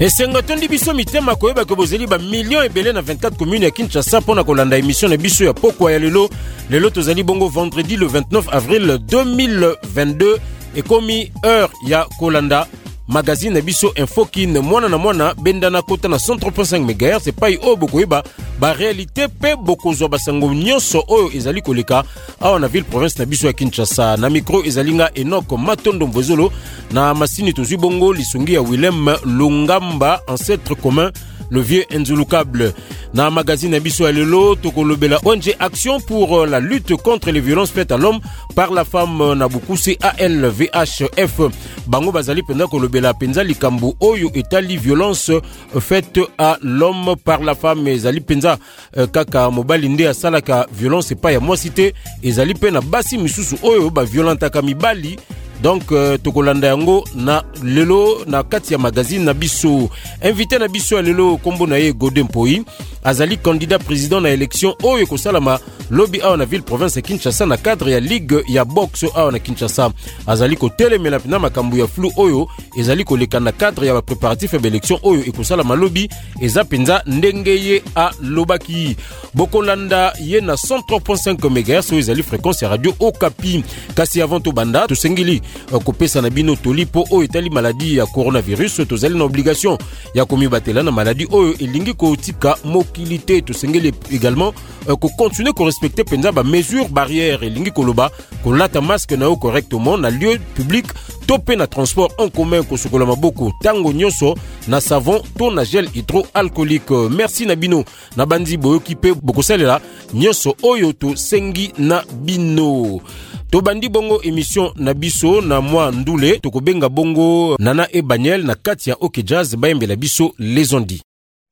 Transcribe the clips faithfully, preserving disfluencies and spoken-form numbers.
Et Sengotondi biso mitema koyeba ke bozeli ba millions ebele na vingt-quatre communes ya Kinshasa pona kolanda émission na biso ya pokwa ya lelo. Lelo tozali bongo vendredi le vingt-neuf avril deux mille vingt-deux et komi heure ya kolanda magazine biso Infokin mwana na mwana bendana kota na cent trois virgule cinq mégahertz c'est pas o bokoyeba ba réalité pe bokozwa basango nyonso oyo ezali koleka awa na ville province na biso ya Kinshasa. Na micro ezalinga Enoch Matondo Mbozolo na masini tozwi bongo lisungi ya Willem Lungamba, ancêtre commun le vieux Nzulukable. Na magazine Abisso Alelo, Tokolobela O N G Action pour la lutte contre les violences faites à l'homme par la femme Nabuku C A L V H F. Bango Bazali Penda Kolobela Penza Likambu Oyo Etali violence faite à l'homme par la femme. Ezali Penza Kaka Mobalinde Asalaka violence et pas ya moi cité. Ezali Pena Basi Misusu Oyo Ba violenta Kamibali. Donc euh, tokolanda yango na lelo na kati ya magazine na biso. Invité na biso ya lelo kombo na ye Godin Poi azali candidat président na élection oyo kosalama lobby awa na ville province ya Kinshasa na cadre ya ligue ya boxe awa na Kinshasa. Azali ko telemela pina makambu ya flou oyo ezali koleka na cadre ya préparatif ya élection oyo ekosalama lobby eza penza ndenge ye a lobaki. Bokolanda ye na cent trois virgule cinq mégahertz oyo ezali fréquence ya radio Okapi. Kasi avant to banda to sengili kopesa na bino tolipo oyo etali maladie ya coronavirus tozali na obligation ya komibatela na maladie oyo elingi kotika mokilité. Tosengeli également ko continuer ko respecter penza ba mesures barrières elingi koloba ko lata masque na yo correctement na lieu public topé na transport en commun ko sokola maboko tango nyonso na savon to na gel hydroalcoolique. Merci na bino na bandi boyoki pe bokosalela nyonso oyo to sengi na bino. Tobandi bongo émission na biso na moi Ndoule tokobenga bongo Nana e Baniel na Katia OK Jazz bayembela biso les ondi.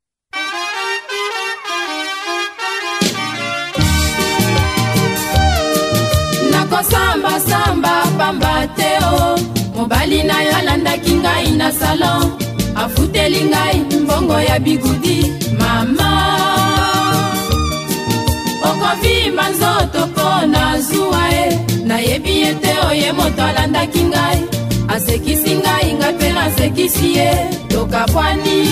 Nako samba samba pamba teo mobali na yolanda kingai na salon afuteli ngai mbongo ya bigudi mama okovimba nzoto pona zuae na yebi ete oye moto alandaki ngai asekisi ngai ngai mpe nasekisi ye tokabwani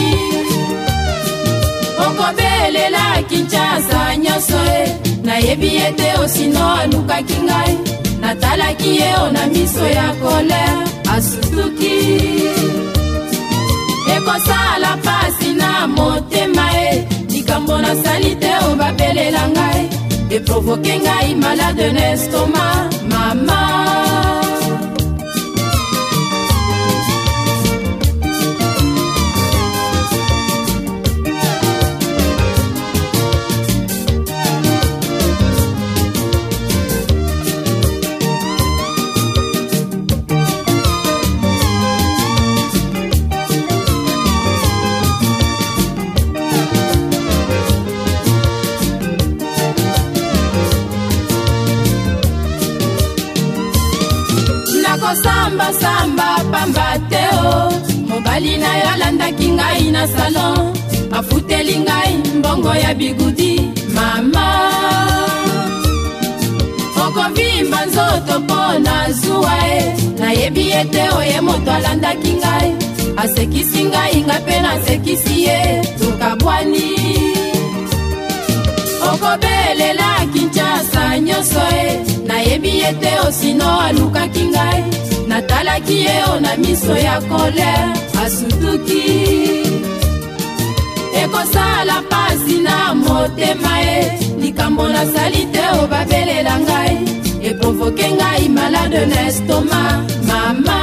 okobelela Kinshasa nyonso e na yebi ete osino alukaki ngai natalaki ye ona miso ya kolere asutuki ekosala pasi na motema e likambo nasali te obabelela ngai eprovoke ngai malade n'estomac mama. Samba samba pamba teo mobali na yolandaki ngai na salon afuteli ngai mbongo ya bigudi mama okovimba nzoto pona zuae na yebi ete oye moto alandaki ngai asekisi ngai ngai mpe nasekisi ye tokabwani okobelela Kinshasa nyonso e na yebi ete osino alukaki ngai natalaki ye ona miso ya kolere asutuki ekosala pasi na motema e likambo nasali te obabelela ngai eprovoke ngai malade n'estomac mama.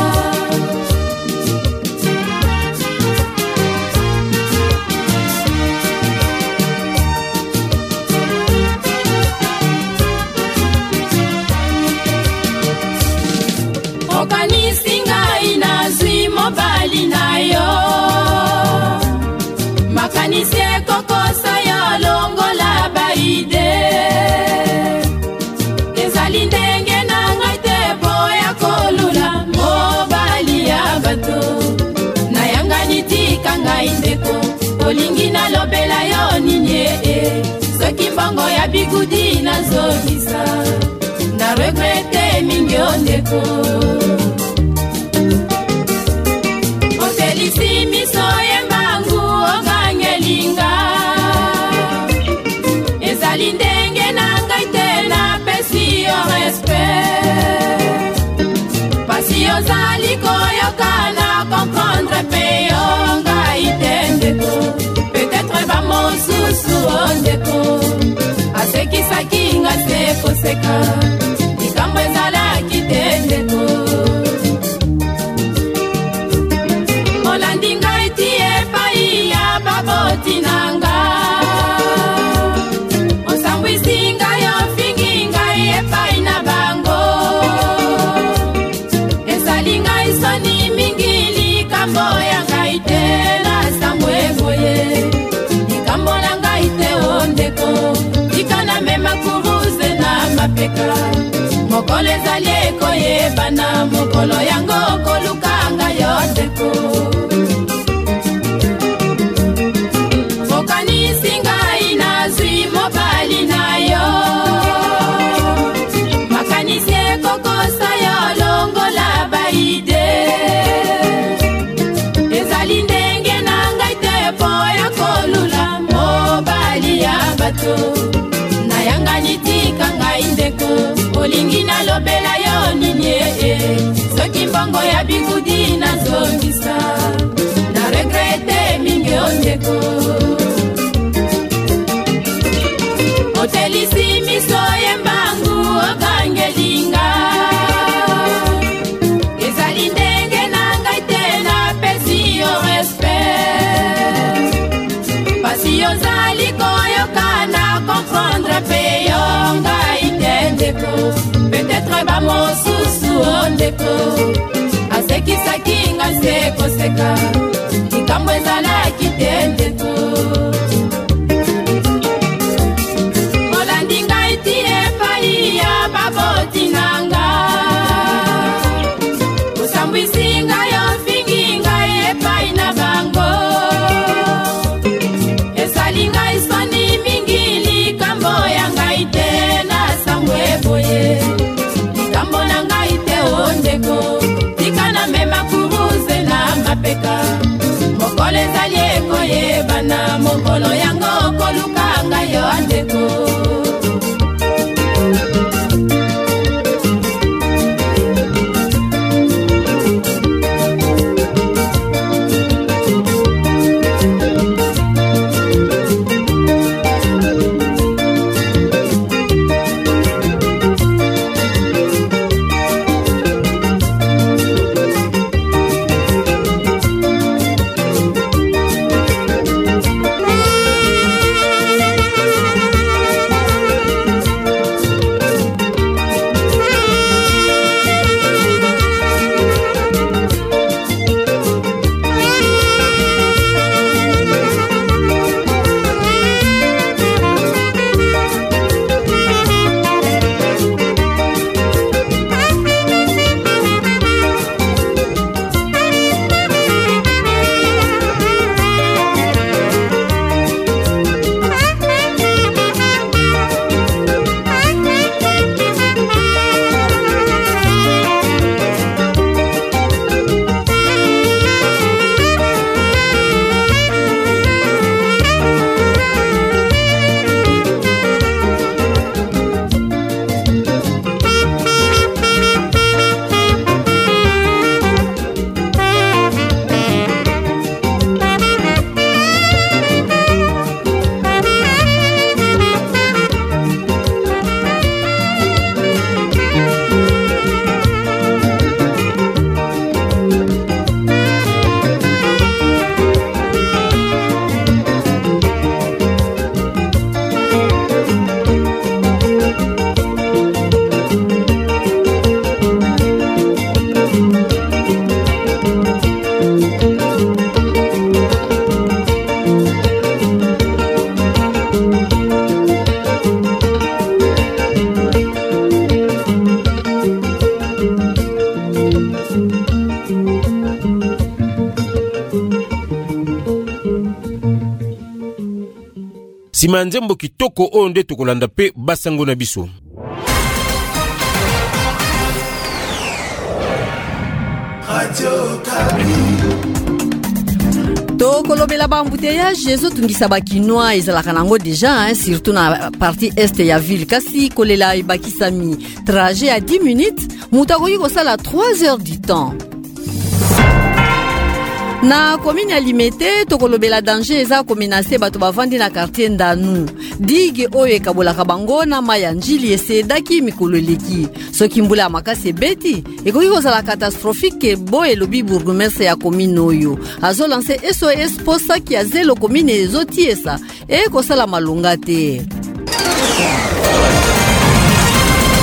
Okanisi ngai nazwi mobali na yo makanisi ekokosa yo longola baide ezali ndenge na ngai te boya kolula mobali ya bato nayangani tika ngai ndeko olingi nalobela yo nini e soki mbongo ya bigudi nazongisa na regrete mingi ondeko otelisi miso ngai te na sangwe boye likambo na ngai te ondeko tika na mema kuruze na mapeka mokolo ezali ekoyebana mokolo yango koluka ngai yo ndeko okanisi ngai nazwi mobali na yo makanisi ekokosa yo longola baide ezali ndenge na ngai te po ya kolula mobali ya bato nayanga nitika ngai ndeko olingi nalobela yo nini soki mbongo ya bigudi nazongisa na regrete mingi ondeko otelisi miso yembangu okangelinga ezali ndenge na ngai te na pesi yo respect pasi yozali koyokana comprendre pe yo ngai te ndeko peut-être bamosusu ondeko asekisaki nga sekoseka likambo ezalaki te ndeko olandi ngai ti epai ya baboti nanga osambwisi ngai ofingi ngai epai na bango esali ngai soni mingi likambo ya ngai te na sangwe boye likambo na ngai te ondeko tika na mema kuruze na mapeka mokolo ezali ekoyebana mokolo yango koluka ngai yo andeko Sima nzembo kitoko onde tokolanda pe basango na biso. Radio Kapi. Tokolobela ba embouteillage ezo tungisa ba kinoa ezalaka nango déjà hein, surtout na partie est ya ville kasi kolela ibakisami trajet à dix minutes mutakoki kosala trois heures du temps. Na commune alimete tokolobela danger eza ko menacer bato bavandi na quartier Ndanu digue oyo ekabolaka bango na maya njili esedaki mikolo leki soki mbula makasi beti ekoki kozala catastrophique bo elobi bourgmestre ya commune oyo azo lancer S O S posa ki azelo commune ezotiesa e kosala malunga te.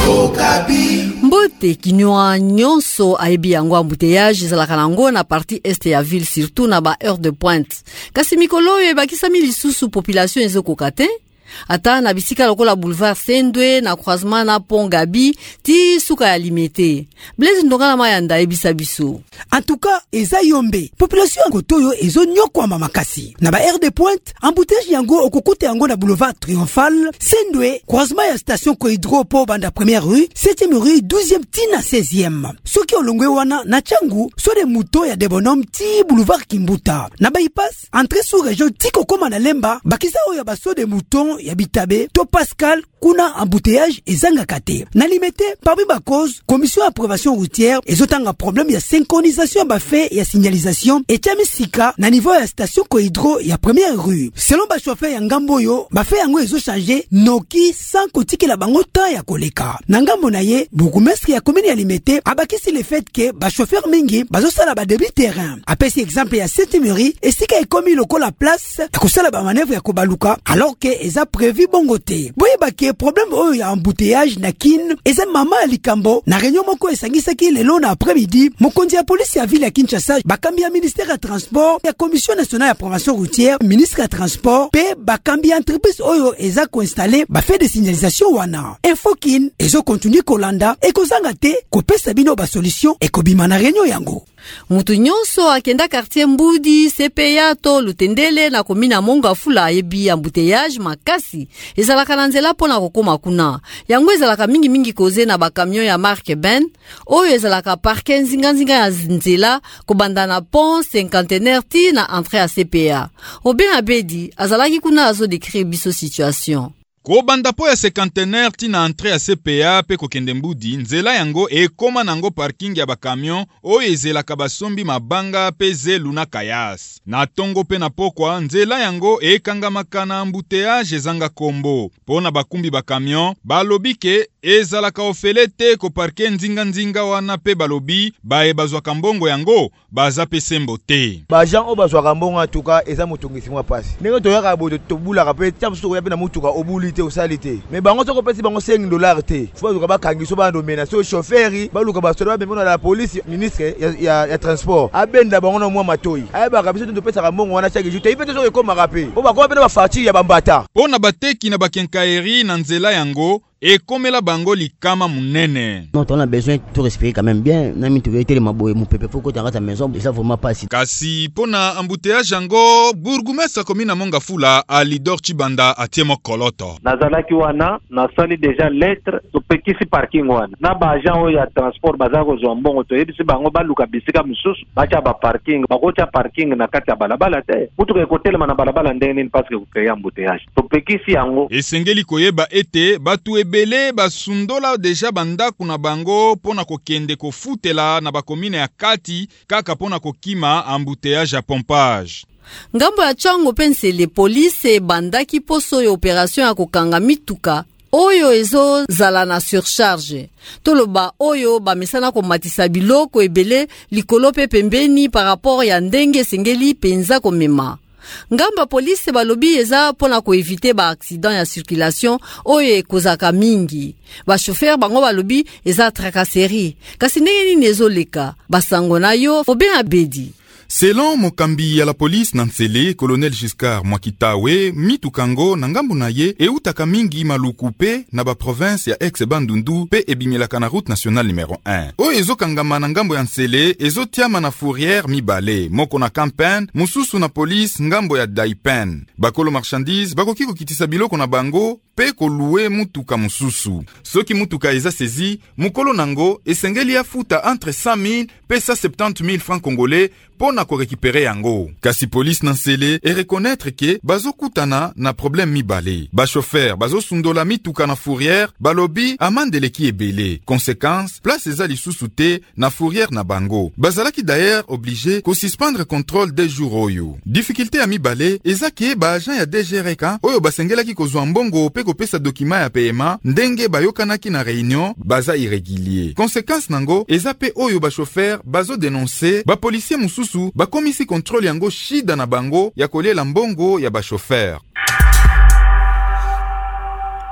Okapi. Mbote kinywa nyonso aibi yango embouteillage ezalaka nango na partie este ya ville surtout na ba heure de pointe. Kasi mikolo oyo ebakisami lisusu population ezokoka te. Ata na bisika lokola boulevard Sendwe na croisement na pont Gabi ti suka ya limité. Blaise ndongala mayanda ebisa biso. En tout cas, eza yombe. Population yango toyo ezo nyokwa makasi. Na ba aire de pointe, embouteillage yango okokote yango na boulevard Triomphal, Sendwe, croisement ya station Kohydro po banda première rue, septième rue, douzième ti na seizième. Soki olongwe wana na changu, so de mouton ya de bonhomme ti boulevard Kimbuta. Na bypass, entrée sous région ti kokoma na Lemba, bakisa oya baso de mouton ya Bitabe, to Pascal, kuna embouteillage ezanga kate. Na limité, parmi ba cause, commission approbation routière, ezotanga problème ya synchronisation ba fait ya signalisation, et sika na niveau ya station Kohydro ya première rue. Selon ba chauffeur ya ngambo yo, ba fait yango ezo changer, noki sans kotike la bango ta ya koleka. Na ngambo na ye, bourgmestre ya commune ya limité, abakisi le fait que ba chauffeur mingi, bazo sala ba débit terrain. Apesi exemple ya Saint-Emery, et sika ekomi loko la place, ya kosala ba manœuvre ya kobaluka, alors que eza prévu bongote. Boye bake problème oyo ya embouteillage na kin, eza mama likambo, na réunion moko esangisaki lelo na après-midi, mokonzi ya police ya ville ya Kinshasa, bakambi ya ministère ya transport, ya commission nationale ya promotion routière, ministre ya transport, pe bakambi ya entreprise oyo eza ko installer ba fait de signalisation wana. Info kin, ezo continue kolanda, ekozanga te, kopesa bino ba solution, ekobima na réunion yango. Mutu nyonso akenda quartier Mbudi, C P A to Lutendele na komina Mongafula ebi embouteillage makasi. Ezalaka na nzela pona kokoma kuna. Yango ezalaka mingi mingi koze na bakamion ya marque Ben. Oyo ezalaka parke nzinga nzinga ya nzela kobanda na pont cinquantenaire ti na entrée à C P A. Oben Abedi azalaki kuna azo décrire biso situation. Kobanda po ya cinquantenaire ti na entrée ya C P A pe kokende Mbudi, nzela yango ekoma nango parking ya bakamion oyo ezelaka basombi mabanga pe zelu na kayas. Na tongo pe na pokwa, nzela yango ekangamaka na embouteillage ezanga kombo. Pona bakumbi bakamion, balobi ke ezalaka ofele te ko parke nzinga nzinga wana pe balobi bae bazwaka mbongo yango baza pe sembo te. Ba gens o bazwaka mbongo atuka eza mutungisi mwa pasi. Ndenge toyaka bodo tobulaka pe tyabuso ya pe na mutuka obuli te osalite. Mais bango soko pesi bango cinq dollars te. Fo bazuka bakangiso ba ndomena so chauffeur baluka basoda ba bemona la police ministre ya, ya, ya transport. Abenda bango na mwa matoi. Aba kabisa to pesa mbongo wana chaque jour. Taipe to ekoma rape. Po bakwa pe na facture ya bambata. Pona bateki na bakenkaeri na nzela yango et comme la bango likama munene. Non, on a besoin de respirer quand même bien. Nami tu veux maboy mon pépé faut que tu rentres à la maison, ça vraiment pas si. Kasi pona embouteillage yango bourgmestre komina Mongafula a Lidor Chibanda atiemo koloto. Nazalaki wana na sali déjà lettre to pekisi parking wana. Na ba agent ya transport bazako zombongo to yebisi bango baluka bisika mususu bacha ba parking bakocha parking na kati ya balabala te. Mutu ke kotela na balabala ndeni parce que ku créer embouteillage. To pekisi yango. Esengeli koyeba ete batu ebele basundola deja banda kuna bango pona kokende kofutela na bakomine ya kati kaka pona kokima embouteillage ya pompage. Ngambo ya chango pensele police bandaki poso ya operation ya kokanga mituka oyo ezo zala na surcharge. Toloba oyo ba mesana ko matisa biloko ebele likolo pe pembeni par rapport ya ndenge sengeli penza komema. Ngamba police balobi eza pona ko éviter ba accident ya circulation oyo ekozaka mingi. Ba chauffeur bango balobi eza tracasserie. Kasi ndenge nini ezoleka basango na yo Oben Abedi. Selon mokambi ya la police Nansele, colonel Giscard Mwakitawe, mitukango na ngambo na ye eutaka mingi maluku pe na ba province ya ex-Bandundu pe ebimelaka na route nationale numéro un. O ezo kangama na ngambo ya Nsele, ezo tiama na fourrière mibale, moko na Kampen, mususu na police ngambo ya Daipen. Bakolo marchandise, bakoki kokitisa biloko na bango pe kolue mutuka mususu. Soki mutuka eza sezi, mukolo nango esengeli afuta entre cent mille pe cent soixante mille francs congolais pona ko récupérer yango. Kasi police Nansele et reconnaître que bazo kutana na problème mibale. Ba chauffeur bazo sundola mituka na fourrière, balobi amandele ki ebele. Conséquence, place eza lisusu te na fourrière na bango. Bazalaki d'ailleurs obligé ko suspendre contrôle des jours oyo. Difficulté a mibale eza ke ba agent ya D G R K oyo basengelaki kozwa mbongo pe kopesa document ya paiement ndenge bayokanaki na réunion baza irrégulier. Conséquence nango eza pe oyo ba chauffeur bazo dénoncer ba policier mususu bakomisi contrôle yango shida na bango ya kolela mbongo ya ba chauffeur.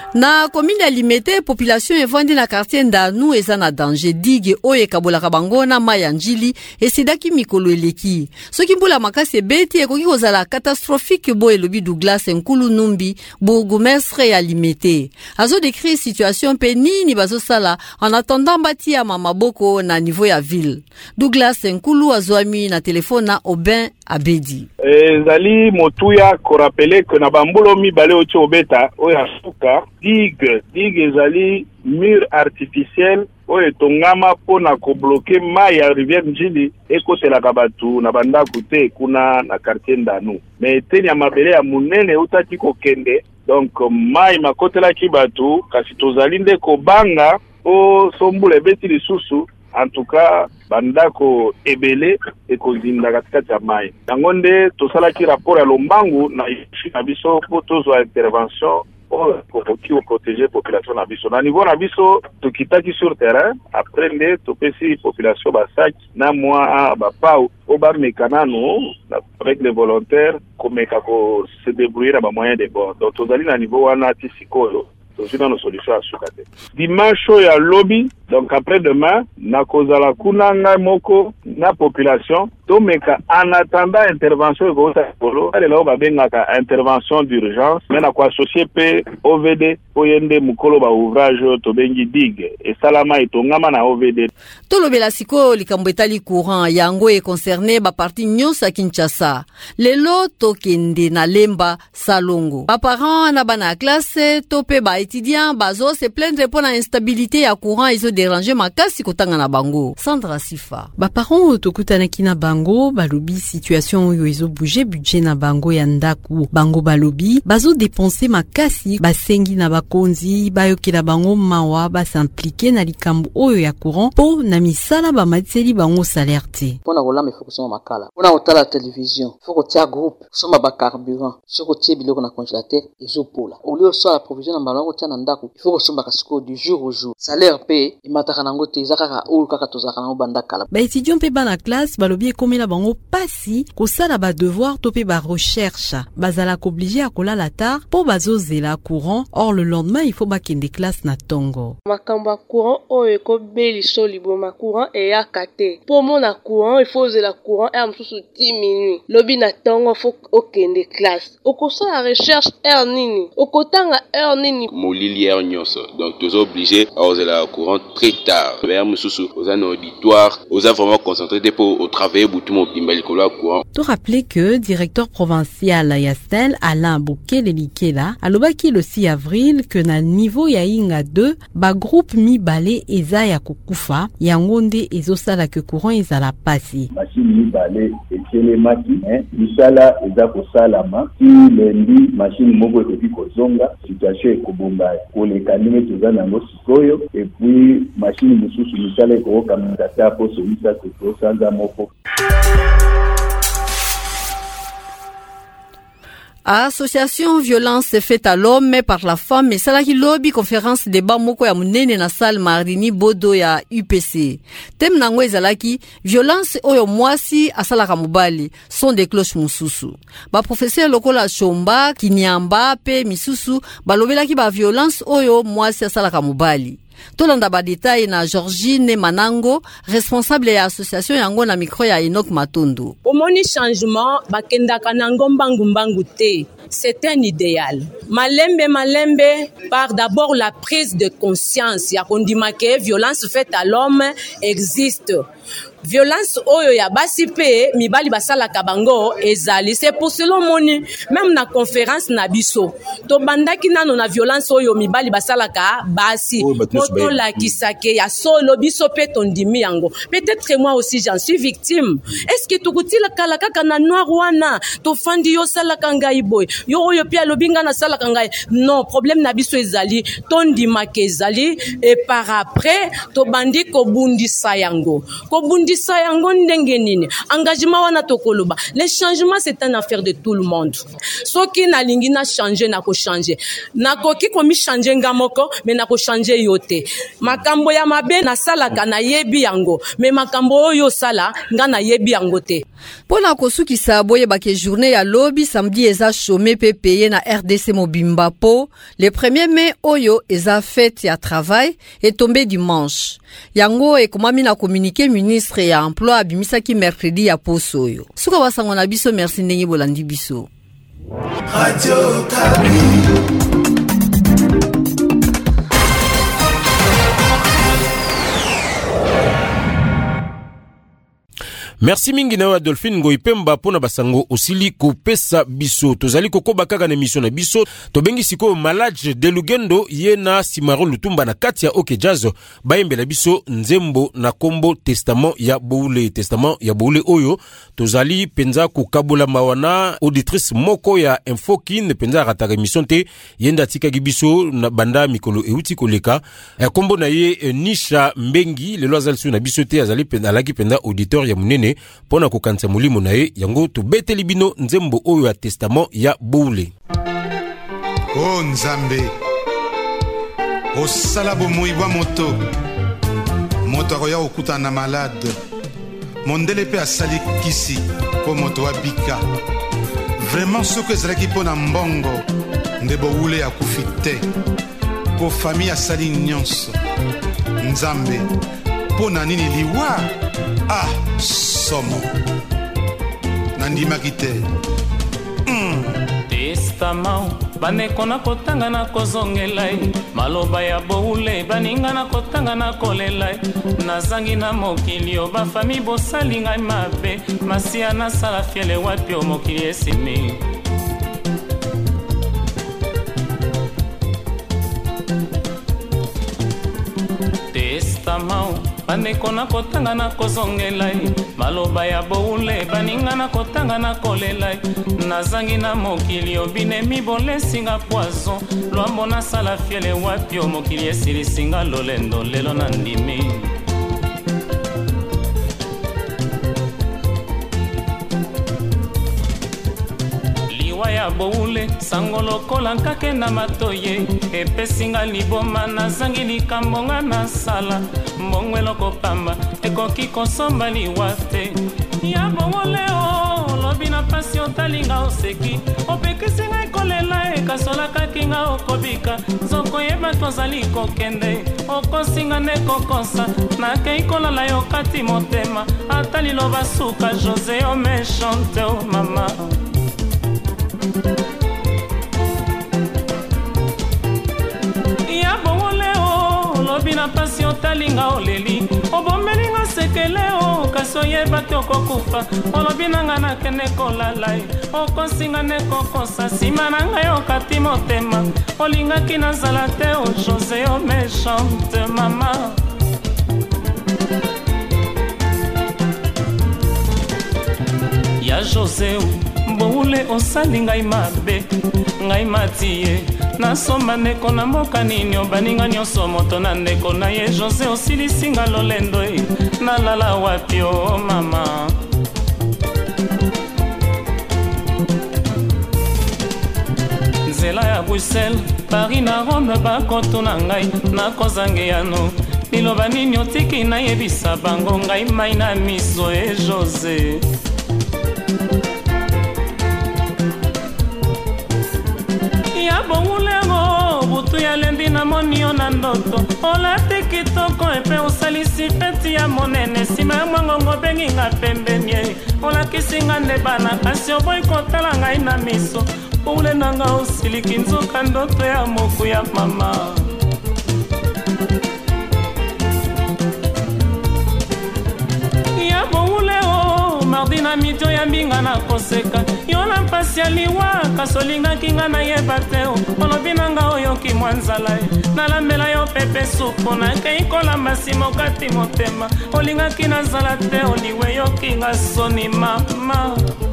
Na commune ya Limete, population evandi na quartier Ndanu eza na danger digue oyo ekabolaka bango na mai ya njili esidaki mikolo eleki. Soki mbula makasi ebeti ekoki kozala catastrophique bo elobi Douglas Nkulu Numbi, bourgmestre ya Limete. Azo décrit situation pe nini bazosala en attendant bati ya maboko na niveau ya ville. Douglas Nkulu azwami na telefone na Aubin Abedi. Ezali motuya ko rappeler que na bambulo mibale oti obeta oyo asuka digue digue ezali mur artificiel oyo etongama pona ko bloquer mai ya rivière Njili ekotelaka batu na bandako te kuna na quartier Ndanu. Mais eteni ya mabele ya munene utaki kokende, donc mai makotelaki batu kasi tozali nde kobanga o sombula ebeti lisusu. En tout cas, bandako ebele ekozinda katikati ya mai. Yango nde tosalaki rapport ya lombangu na ici na biso po tozwa intervention qui va protéger la population na biso. Na niveau na biso tokitaki sur terrain, après nde topesi population basak na moi ba pau o ba mekanano avec les volontaires komeka ko se débrouiller na ba moyens de bord. Donc tozali na niveau wana ti sikoyo. C'est une solution à sukate. Dimanche ya lobby, donc après demain, na kozala kuna nga moko na population, to meka en attendant intervention ko ta polo, ale la ba benga intervention d'urgence, mais na ko associer pe O V D po yende mukolo ba ouvrage to bengi digue et salama etongama na O V D. To lobela siko likambo etali courant yango e concerné ba parti nyonsa Kinshasa. Lelo to kende na Lemba Salongo. Ba parents na bana classe to pe ba étudiants bazo se plaindre pour la instabilité ya courant iso déranger makasi kotanga na bango. Sandra Sifa. Ba parents tokutana kina bango balobi situation oyo iso bouger budget na bango ya ndaku. Bango balobi bazo dépenser makasi basengi na bakonzi bayokela bango mawa ba s'impliquer na likambo oyo ya courant po na misala ba matseli bango salaire te. Pona kolama ifoko soma makala. Pona otala télévision, foko tia groupe, soma ba carburant, soko tie biloko na congélateur ezo pola. Au lieu so la provision na balongo tia na ndako, ifoko soma kasiko du jour au jour. Salaire pe imataka nango te zakaka ou kaka tozaka nango bandakala. Ba étudiant pe bana classe balobi komela bango pasi ko sala ba devoir to pe ba recherche. Bazala obligé à kola la tard po bazozela courant. Or le lendemain il faut bakende classe na tongo. Makamba courant oyo ko beli so liboma courant e ya kate. Po mona courant il faut zela courant e amsusu dix minutes. Lobi na tongo faut okende classe. Okosa la recherche heure nini. Okotanga heure nini. Molili heure nyonso. Donc tous obligés à zela courant très tard. Vers mususu aux an auditoire, aux a vraiment concentré pour au travail boutumo bimbali kola courant. To rappeler que directeur provincial Yastel Alain Bokele Likela alobaki le six avril que na niveau ya inga deux ba groupe mi balé eza ya kokufa yangonde ezosala que courant ezala pasi machine mi balé etele maki hein misala eza ko salama si lendi machine moko etoki kozonga situation ekobomba koleka ndenge toza nango sikoyo et puis machine mosusu misala ekokamata ta po solisa tosanza moko. Association violence faite à l'homme mais par la femme et salaki lobby conférence débat moko ya munene na salle Marini Bodo ya U P C. Thème nango ezalaki violence oyo mwasi asalaka mobali sont des cloches mususu. Ba professeur lokola Chomba Kinyamba pe misusu balobelaki ba violence oyo mwasi asalaka mobali. Tolanda ba détail na Georgine Manango, responsable ya association yango na micro ya Enoch Matondo. Omoni changement bakenda kanango mbangu mbangu te. C'est un idéal. Malembe malembe par d'abord la prise de conscience ya kondima ke violence faite à l'homme existe. Violence oyo ya basi pe mibali basala kabango ezali c'est pour cela moni même na conférence na biso to bandaki nano na violence oyo mibali basala ka basi to la kisake ya solo biso pe tondimi yango peut-être moi aussi j'en suis victime est-ce que tukutila kala kaka na noir wana to fandi yo sala kangai boy yo oyo pia lobinga na sala kangai non problème na biso ezali tondima ke ezali et par après to bandi ko bundisa yango ko bobundisa yango ndenge nini engagement wana tokoloba le changement c'est une affaire de tout le monde soki nalingi na changer na ko changer nakoki komi changer ngamoko mais na ko changer yote makambo ya mabe na sala kana yebi yango mais makambo oyo sala nga na yebi yango te pona kosukisa boye bake journée ya lobby samedi eza chômé pe payé na R D C Mobimba po le premier mai oyo eza fête ya travail est tombé dimanche yango ekomami na communiqué ministre ya emploi abimisaki mercredi ya poso oyo suka basango na biso merci ndenge bolandi biso Radio Kapi. Merci mingi na Adolphine Ngoipemba pona basango osili kopesa biso tozali kokoba kaka na émission na biso tobengi siko Malage de Lugendo yena Simaro Lutumba na kati ya OK Jazz bayembela biso nzembo na kombo testament ya Boule testament ya Boule oyo tozali penza kokabola mawana auditrice moko ya Infokin penza rataka émission te yenda tika gibiso na banda mikolo euti koleka kombo na ye Nisha Mbengi lelo azali su na biso te azali penza laki penza auditeur ya munene pona kokanisa mulimo na ye yango tobeteli bino nzembo oyo ya testament ya Boule. O Nzambe osala bomoi bwa moto moto akoya kokutana malade mondele pe asali kisi po moto abika vraiment soki ezalaki mpo na mbongo nde Boule akufi te po famille asali nyonso Nzambe mpo na nini liwa ah somo nandimaki te mm. Testament baneko na kotanga na kozongela maloba ya Boule baninga na kotanga na kolela nazangi na mokili o bafami bosali ngai mabe masia na sala fiele wapi o mokili esimi Testament baneko na kotanga na kozongela maloba ya Boule baninga na kotanga na kolela nazangi na mokili obinemi bolesinga poison lwambo na sala fiele wapi o mokili esilisinga lolendo lelo na ndimi liwa ya Boule sango lokola nkake na matoye epesinga liboma nazangi likambo nga na sala mbongwe lokopamba ekoki kosomba liwa te ya Boule o lobi na pasi otalinga oseki opekisi ngai kolela ekasolakaki nga okobika zokoyeba tozali kokende okosinga nde kokosa nakei kolala yo kati motema ata liloba suka José o méchante o mama ya Boule o lobi na pasi otalinga oleli obomelinga sekele o kaso yeba te okokufa olobi nanga nakende kolala okosinga nde kokosa nsima na ngai okati motema olingaki nazala te o José o méchante mama ya José Boule osali ngai mabe ngai matie nasomba ndeko na mboka nini obaninga nyonso moto na ndeko na ye José osilisinga lolendo nalala wapi o mama nzela ya Bruxelles Paris na Rome bakotuna ngai nakozange yano liloba nini otiki nayebisa bango ngai mai na miso e José ya Boule ngo butu ya lendi na moni yo na ndoto olati kitoko epe osalisi peti ya monene nsima ya mwangongo benginga pembeni olakisinga nde bana kasi oboyi kotala ngai na miso Boule nanga osiliki nzoka ndoto ya moku ya mama ya Boule o mardi na midi ya mbinga na koseka yo na mpasi ya liwa kasolingaki nga nayeba te olobi nanga oyoki mwa nzala nalambela yo pepe supu nakei kolamba nsima okati motema olingaki nazala te oliwe yoki nga soni mama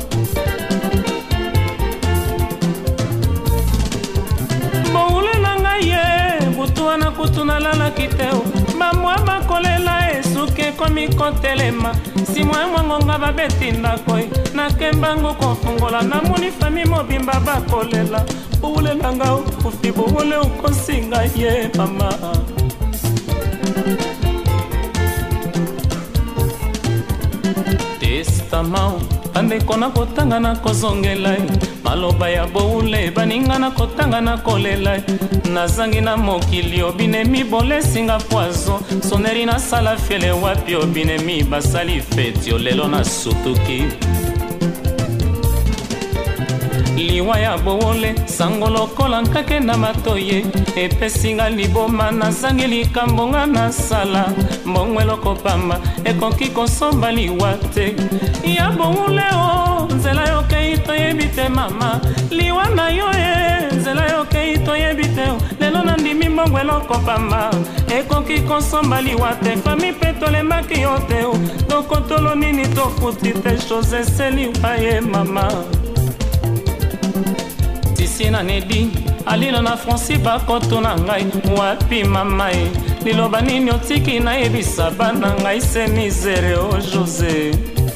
Boule nanga ye butu wana kutu nalalaki te bamwa bakolela esuki ekomi kotelema nsima ya mwangonga babeti ndako nakembango kofungola namoni fami mobimba bakolela bowulelanga okufi bowule okosinga ye mama testament bandeko na kotanga na kozongela maloba ya boule baninga na kotanga na kolela nazangi na mokili obinemi bolesinga poison soneri na sala fiele wapi obinemi basali feti olelo na sutuki liwa ya bowole sango lokola nkake na matoye epesinga liboma nazangi likambo nga nasala mbongwe lokopamba ekoki kosomba liwa te ya bowole o nzela yokei toyebi te mama liwa na yo e nzela yokei toyebi te lelo nandimi mbongwe lokopamba ekoki kosomba liwa te fami pe tolembaki yo te tokotolo nini tofuti te chose eseliwa ye mama sina nedi alilo na franci bakoto na ngai wapi mama e liloba nini otiki nayebisa bana ngai se misere o José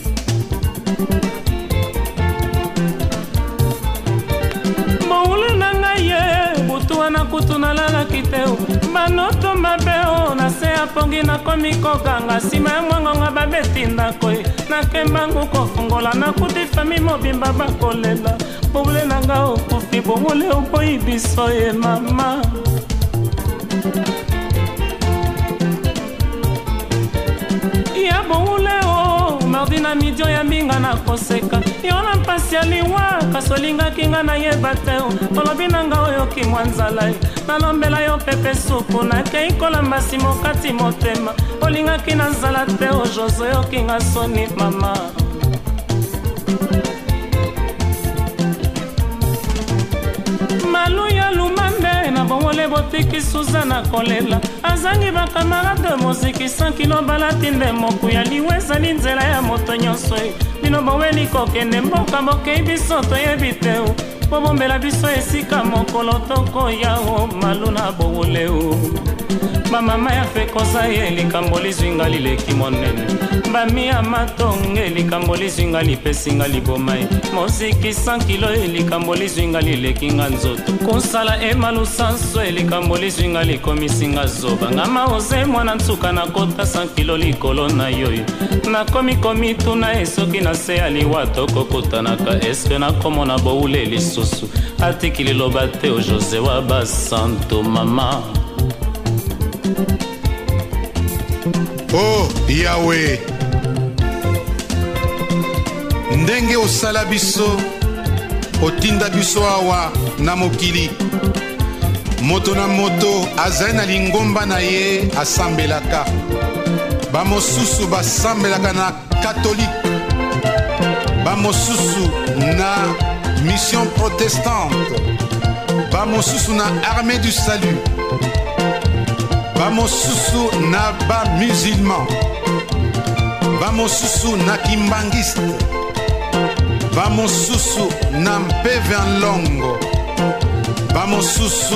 moule na ngai ye butu wana kutu nalalaki te banoto mabe o na se apongi nakomi kokanga nsima ya mwangonga babeti ndako nakembango kofungola nakuti fami mobimba bakolela bowule nanga okufi bowule oboyi biso ye mama ya bowule o mardi na midi ya mbinga na koseka yo na mpasi ya liwa kasi olingaki nga nayeba te olobi nanga oyoki mwa nzala nalombela yo pepe supu nakei kolamba nsima okati motema olingaki na nzala te o José oyoki nga soni mama maluya lumande na bongole botiki Suzana kolela azangi bakamarade moziki cent kilo balati nde moku ya liwa ezali nzela ya moto nyonso bino boweli kokende mboka bokei biso toyebi te bobombela biso esika mokolo tokoya o malu na bowole o bamama ya fekoza ye likambo lizwinga lileki monene bami ya matonge likambo lizwinga lipesinga liboma ye moziki cent kilo ye likambo lizwinga lileki nga nzoto kosala emalu sanso ye likambo lizwinga likomisinga zoba ngama oze mwana ntsuka na kota cent kilo likolo na yoyo nakomi komituna esoki na se ya liwa tokokutanaka eske nakomona boule lisusu atiki liloba te o José wa basanto mama Oh Yahweh ndenge osala biso otinda biso awa na mokili moto na moto azali na lingomba na ye asambelaka bamosusu basambelaka na katolike bamosusu na mission protestante bamosusu na armée du salut bamosusu na ba musulman bamosusu na kimbangiste bamosusu na mpeve nlongo bamosusu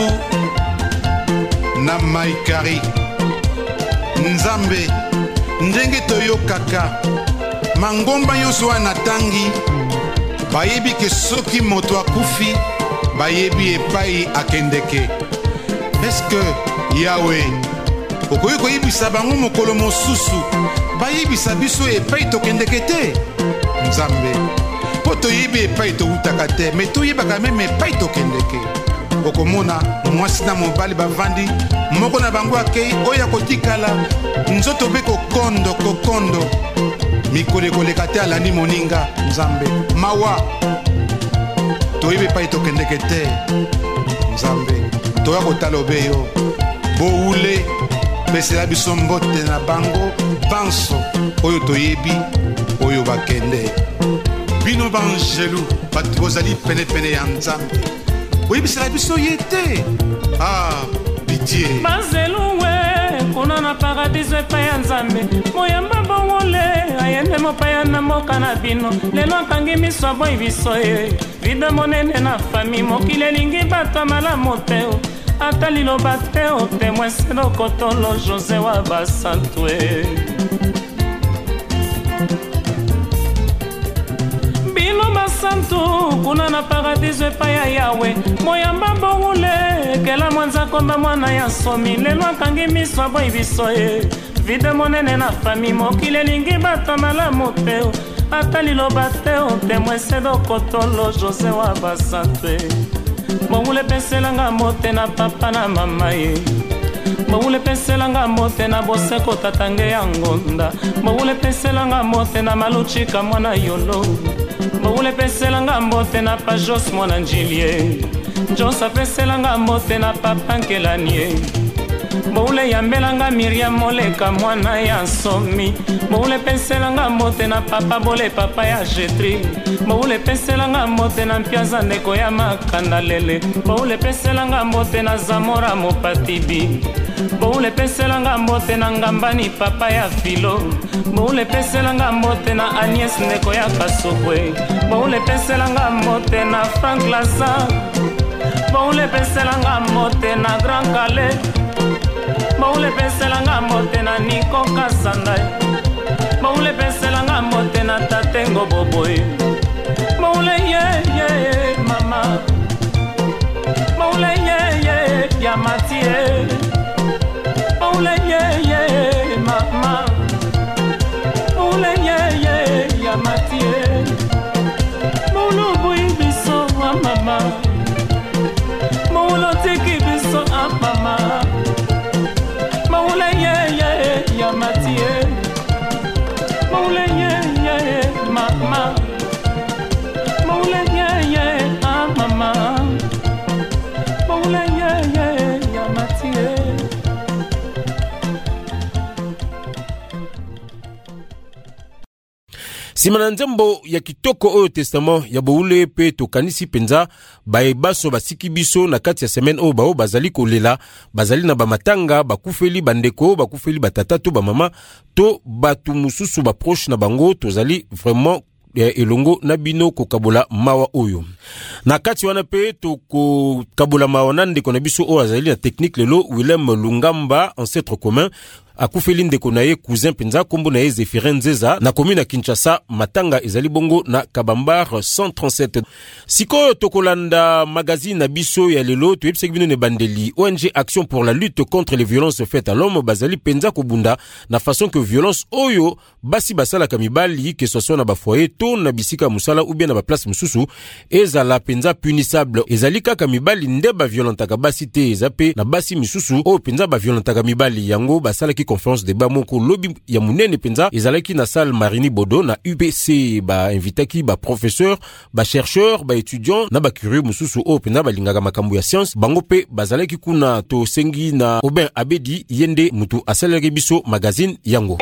na maikari nzambe ndenge toyokaka mangomba nyonso wana tangi bayebi ke soki moto akufi bayebi epai akendeke eske Yahweh okoki koyebisa bango mokolo mosusu bayebisa biso epai tokendeke te nzambe mpo toyebi epai towutaka te me toyebaka meme epai tokendeke okomona mwasi na mobali bavandi moko na bango akei oyo akotikala nzoto mpe kokondo kokondo mikolo ekoleka te alandi moninga nzambe mawa toyebi epai tokendeke te nzambe toya kotala obeyo boule pesela biso mbote na bango banso oyo toyebi oyo bakende bino banjelu bato bozali penepene ya nzambe boyebisela biso ye te ah pitié banzelu we kuna na paradiso epai ya nzambe moyamba bongole ayende mopaya na mboka na bino lelo akangi miso aboyi biso ye vida monene na fami mokili elingi bato malamu te ata liloba te otemwe selokotolo José wa basantwe santu kuna na paradiso epai ya yawe moyamba mbongule kela mwanza komba mwana ya somi lelo akangi miso aboyi biso ye vide monene na fami mokili elingi bato malamu te ata liloba te otemwesedo kotolo jose wa basante mbongule peselanga mote na papa na mama ye mbongule peselanga mote na boseko tatange ya ngonda mbongule peselanga mote na maluchika mwana yolo mbongule peselanga mote na pajos mwana njilie jos apeselanga mote na papa nkelanie mbongule yambelanga miriam moleka mwana ya somi mbongule peselanga mote na papa bole papa ya jetri mbongule peselanga mote na mpiaza ndeko ya makanda lele mbongule peselanga mote na zamora mopatibi mbongule peselanga mote na ngambani papa ya filo mbongule peselanga mote na Agnes ndeko ya kasokwe mbongule peselanga mote na Frank Laza mbongule peselanga mote na Grand Calais mbongule peselanga mote na Niko Kasanda mbongule peselanga mote na Tatengo Boboy mbongule ye ye mama mbongule ye ye ya Matie mbongule ye ye mama mbongule ye ye ya Matie mbongule bui biso wa mama mbongule tiki biso a mama mbongule ye ye ya Matie mbongule ye ye mama mbongule ye ye a mama mbongule ye ye ya Matie. Simana nzembo ya kitoko oyo testament ya boule pe tokanisi penza baebaso basiki biso na kati ya semaine oyo bao bazali kolela bazali na bamatanga bakufeli bandeko bakufeli batata to bamama to batu mususu baproche na bango tozali vraiment elongo na bino kokabola mawa oyo na kati wana pe to kokabola mawa nande kona biso oyo azali na technique lelo Willem Lungamba ancêtre commun akufeli ndeko na ye cousin penza kombo na ye Zephirin Nzeza na commune ya Kinshasa matanga ezali bongo na Kabambar cent trente-sept. Sikoyo tokolanda magazine na biso ya lelo to yebiseki bino ne bandeli O N G Action pour la lutte contre les violences faites à l'homme bazali penza kobunda na façon que violence oyo basi basala kamibali que ce soit na ba foyer to na bisika musala ou bien na ba place mususu ezala penza punissable ezali kaka mibali nde ba violentaka basi te ezape na basi misusu o penza ba violentaka mibali yango basala conférence débat moko lobby ya munene penza ezalaki na salle Marini Bodo na U B C ba invitaki ba professeur ba chercheur ba étudiant na ba curieux mususu o penza balingaka makambo ya science bango pe bazalaki kuna to sengi na Aubin Abedi yende mutu asalaki biso magazine yango.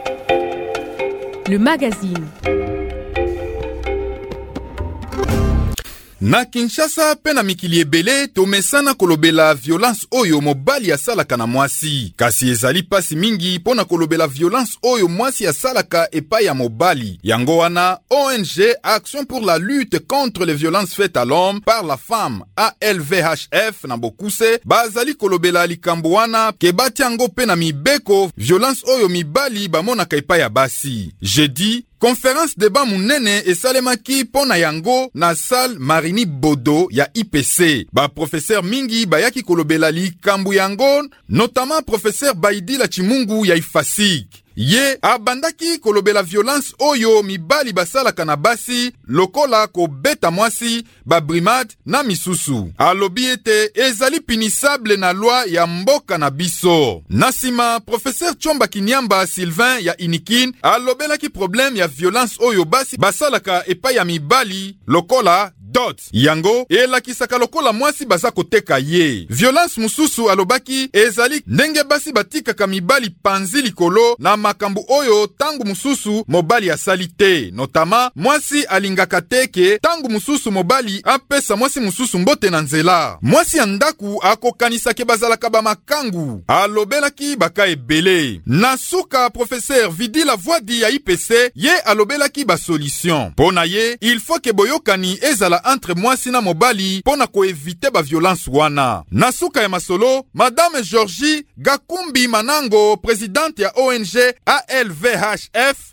Le magazine. Na Kinshasa pe na mikili ebele tomesana kolobela violence oyo mobali asalaka na mwasi. Kasi ezali pasi mingi pona kolobela violence oyo mwasi asalaka epai ya mobali. Yango wana O N G Action pour la lutte contre les violences faites à l'homme par la femme A L V H F na bokuse bazali kolobela likambo wana ke bati yango pe na mibeko violence oyo mibali bamonaka epai ya basi. Jeudi conférence débat munene esalemaki pona yango na salle Marini Bodo ya I P C. Ba professeur mingi bayaki kolobela likambo yango, notamment professeur Baidila Chimungu ya Ifasik. Ye abandaki kolobela violence oyo mibali basalaka na basi lokola ko beta mwasi ba brimade na misusu. Alobi ete ezali punissable na loi ya mboka na biso. Nasima professeur Chomba Kinyamba Sylvain ya Inikin alobelaki problème ya violence oyo basi basalaka epai ya mibali lokola dot. Yango elakisaka lokola mwasi baza koteka ye. Violence mususu alobaki ezali ndenge basi batikaka mibali panzi likolo na makambu oyo tangu mususu mobali asali te. Notama mwasi alingaka teke tangu mususu mobali apesa mwasi mususu mbote na nzela. Mwasi ya ndaku akokanisake bazalaka ba makangu. Alobelaki baka ebele. Nasuka professeur Vidila Voidi ya I P C ye alobelaki ba solution. Pona ye il faut que boyokani ezala entre mwasi na mobali pona ko evite ba violence wana. Nasuka ya masolo Madame Georgie Gakumbi Manango présidente ya O N G A L V H F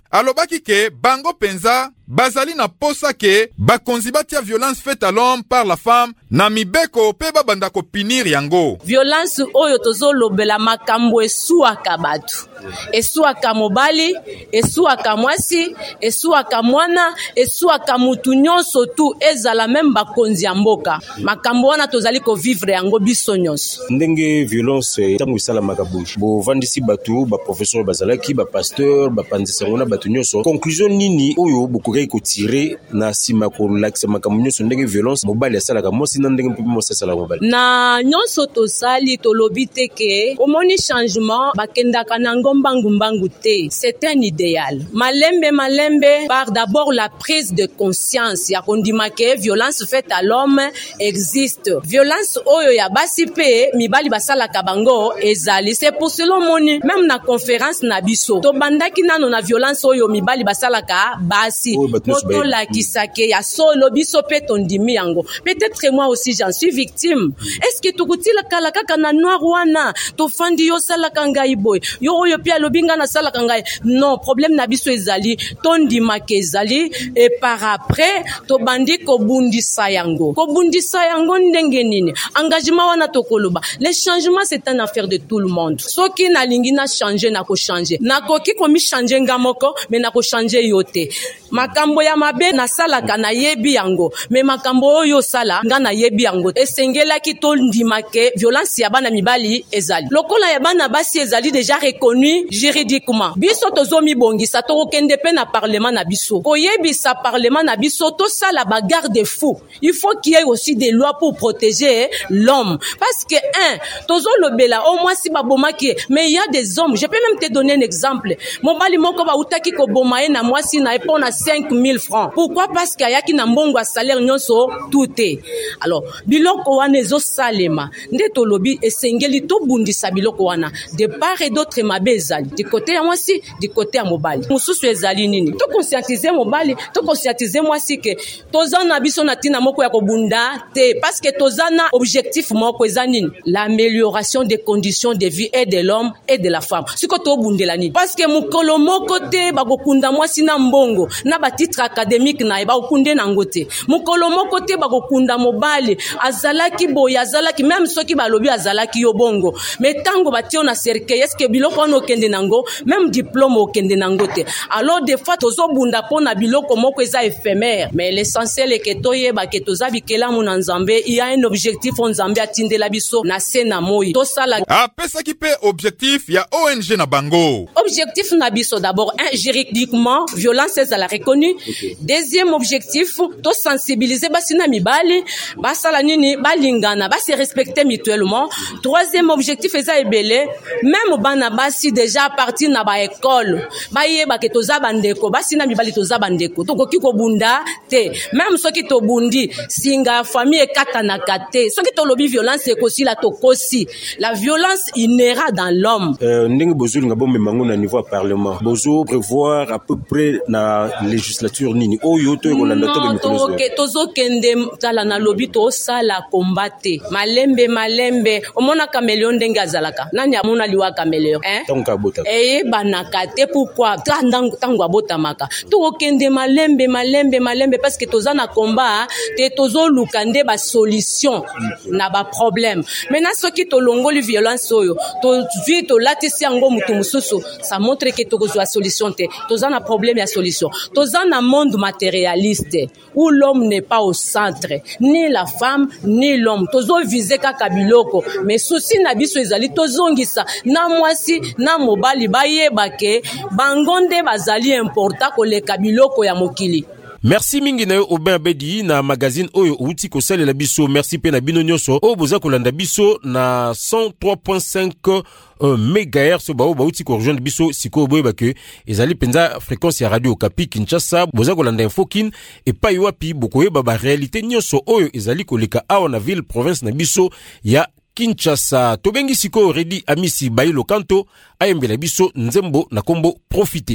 alobaki ke bango penza bazali na posa ke bakonzi batia violence faite à l'homme par la femme na mibeko pe babanda kopinir yango. Violence oyo tozolobela makambo esuaka batu, esuaka mobali, esuaka mwasi, esuaka mwana, esuaka mutu nyonso tu ezala même bakonzi ya mboka. Makambo wana tozali ko vivre yango biso nyonso. Ndenge violence tango isala makabushi bo vandisi batu ba professeur bazalaki ba pasteur ba panzisa ngona batu nyonso. Conclusion nini oyo bokoki ko tirer na sima ko lakisa makambo nyonso ndenge violence mobali asala ka mosi na ndenge mpe mosi asala mobali. Na nyonso tosali tolobi te ke omoni changement bakendaka na ngombangu mbangu te. C'est un idéal. Malembe malembe par d'abord la prise de conscience ya kondima ke violence faite à l'homme existe. Violence oyo ya basi pe mibali basala kabango ezali. C'est pour cela moni même na conférence na biso to bandaki nano na violence oyo mibali basala ka basi moto la kisake ya solo biso pe tondimi yango. Peut-être moi aussi j'en suis victime. Est-ce que tukuti la kala kaka na noir wana to fandi yo sala kangai boy yo oyo pia lobinga na sala kangai. Non, problème na biso ezali tondima ke ezali et par après to bandi ko bundisa yango ko bundisa yango ndenge nini engagement wana to koloba. Le changement c'est une affaire de tout le monde. Soki na lingi na changer na ko changer na koki ko mi changer ngamoko mais na ko changer yote. Makambo ya mabe na sala kana yebi yango mais makambo oyo sala nga na yebi yango esengela ki to ndima ke violence ya bana mibali ezali lokola ya bana basi ezali déjà reconnu juridiquement. Biso tozomi bongisa to kende pe na parlement na biso ko yebi sa parlement na biso to sala ba garde fou. Il faut qu'il y ait aussi des lois pour protéger l'homme parce que un tozo lobela au moins si ba bomaki mais il y a des hommes, je peux même te donner un exemple. Mon bali moko ba utaki ko bomaye na mwasi na epona cinq mille francs. Pourquoi? Parce qu'il y a qui na mbongo a salaire nyonso tout est. Alors biloko wana ezo salema nde to lobi esengeli to bundisa biloko wana de part et d'autre mabe ezali du côté ya mwasi du côté ya mobali mususu ezali nini to conscientiser mobali to conscientiser mwasi ke tozana biso na tina moko ya kobunda te parce que tozana objectif moko ezani l'amélioration des conditions de vie et de l'homme et de la femme siko to bundela nini parce que mukolo moko te bakokunda mwasi na mbongo na ba titre académique na ba okunde na ngote mukolo moko te bakokunda mobali azalaki boya azalaki même soki balobi azalaki yo bongo mais tango batio na cercueil est-ce que biloko no kende nango même diplôme o kende nango te alors des fois tozo bunda pona biloko moko eza éphémère mais l'essentiel est que toyeba ke tozabi kela mu na nzambe il y a un objectif on nzambe atindela biso na sena moi to sala apesa ki pe objectif ya O N G na bango objectif na biso d'abord un juridiquement violence ezala reconnu okay. Deuxième objectif to sensibiliser basina mibali basala nini balingana basi respecter mutuellement. Troisième objectif eza ebele même bana basi déjà parti na ba école bayeba ke toza bandeko basina mibali toza bandeko tokoki ko bunda te même soki to bundi singa famille ekatana kate soki to lobi violence ekosi la tokosi la violence inhérente dans l'homme. euh ndenge bozuli nga bombe mango na niveau parlement bozo prévoir à peu près na législature nini oyo to ekolanda to be mitolozo to ke tozo kende tala na lobi to sala combattre malembe malembe omona caméléon ndenge azalaka nani amona liwa caméléon hein tonka bota eh banaka te pourquoi tango tango abota maka to kende malembe malembe malembe parce que toza na combat te tozo lukande ba solution na ba problème maintenant soki to longoli violence oyo to vi to latisi yango mutu mususu ça montre que to kozwa solution te toza na problème ya solution toza na monde matérialiste où l'homme n'est pas au centre ni la femme ni l'homme tozo viser kaka biloko mais souci na biso ezali tozongisa na mwasi na mobali bayeba ke bangonde bazali important koleka biloko ya mokili. Merci mingi na yo Aubin Bedi na magazine oyo outi ko sale la biso. Merci pe na bino nyonso o boza kolanda biso na cent trois point cinq uh, mégahertz ba o ba outi ko rejoindre biso siko boyeba ke ezali penza fréquence ya radio Okapi Kinshasa boza kolanda info kin et pa yoapi bokoyeba ba réalité nyonso oyo ezali koleka awa na ville province na biso ya Kinshasa. Tobengi siko Redi Amisi Bayilo Kanto ayembela biso nzembo na kombo profiter.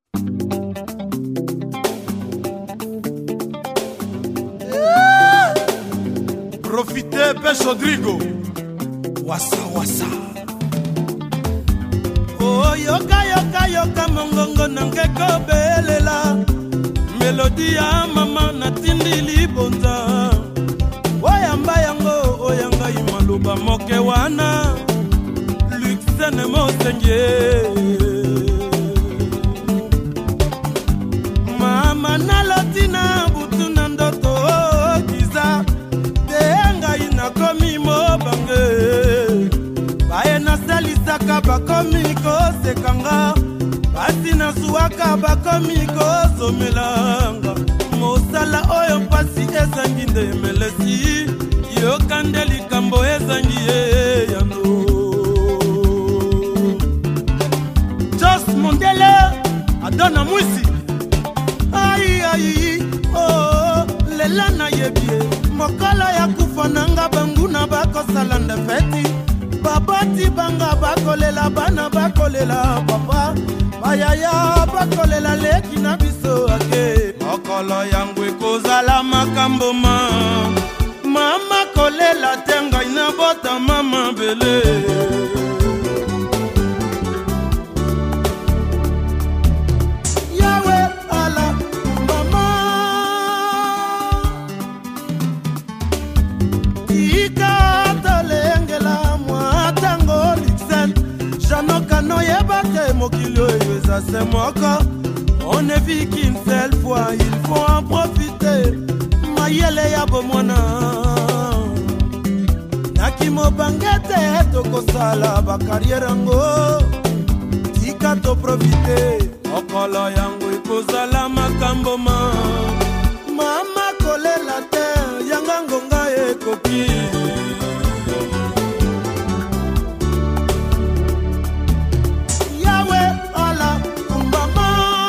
Profitez, Pêche Rodrigo. Wassa, wassa. Oh, Oh yoka yoka yoka mongongo nangeko belela melodi ya mama natindi libonza oyamba yango oyanga imaluba moke wana luxene mosenye mama nalotina butu na ndoto kiza teanga inakomi mobange baye nasalisaka bakomi kosekanga basi nasuwaka bakomi kozomelanga mosala oyo mpasi ezangi ndemelesi yokande likambo ezangi ye yano Jos Mondele adona mwisi ai ai oh lela na yebie mokala ya kufananga banguna bakosala ndefeti babati banga bakolela bana bakolela papa bayaya bakolela leki na biso ake mokolo yangu ekozala makambo ma mama kolela tenga inabota mama bele yawe ala mama ika tolengela mwatango lixen janokano yebate mokilio eza se moko on ne vit qu'une seule fois il faut en profiter mayele ya bomwana nakimo bangete tokosala bakariere yango tika to profiter okolo yango ekozala makambo ma mama kolela te yanga ngonga ekoki yawe ala kumbama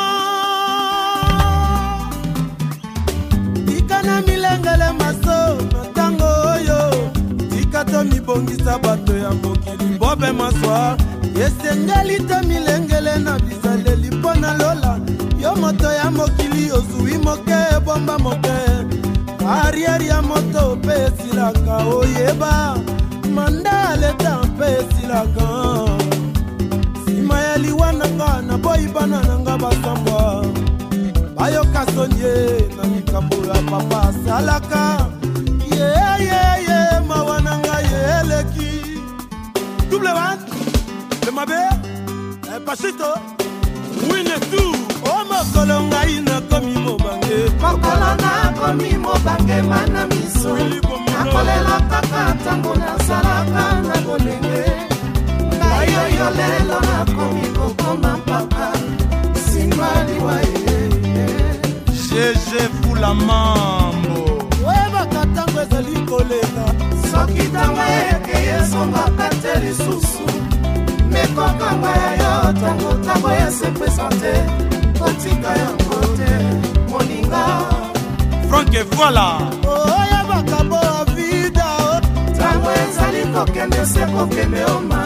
ikana milengele maso natango oyo tikato mibongisa bato ya mokili bobe maswa esengeli te milengele na bizaleli mpo na lola yo moto ya mokili ozwi moke bomba moke ariere ya moto mpe esilaka oyeba manda leta mpe esilaka nsima ya liwa nanga na boyi bana nanga basambwa bayoka sonye na mikambo ya papa asalaka yeyeye mawa nanga yeleki double one le mabe pasito wine tu o mokolo ngai nakomi mobange mokolo nakomi mobange mana miso nakolela kaka ntango nasalaka na bolenge ngai oyo lelo nakomi kokoma mpaka nsima liwa ye jeje fula mambo oyebaka ntango ezali koleka soki ntango ekei ezongaka te lisusu mekokanga ya yo tango tango ya se présente kotika yango te moninga franke voilà oyebaka boa vida tango ezali kokende se kokende oma